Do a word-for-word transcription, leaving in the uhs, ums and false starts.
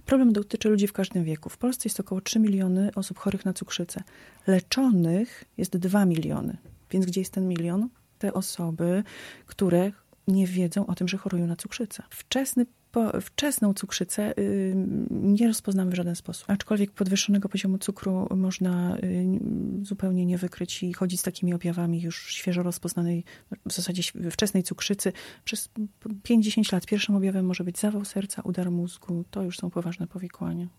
Problem dotyczy ludzi w każdym wieku. W Polsce jest około trzy miliony osób chorych na cukrzycę. Leczonych jest dwa miliony. Więc gdzie jest ten milion? Te osoby, które nie wiedzą o tym, że chorują na cukrzycę. Wczesny Po, wczesną cukrzycę y, nie rozpoznamy w żaden sposób. Aczkolwiek podwyższonego poziomu cukru można y, zupełnie nie wykryć i chodzić z takimi objawami już świeżo rozpoznanej, w zasadzie wczesnej cukrzycy. Przez pięć do dziesięciu lat pierwszym objawem może być zawał serca, udar mózgu. To już są poważne powikłania.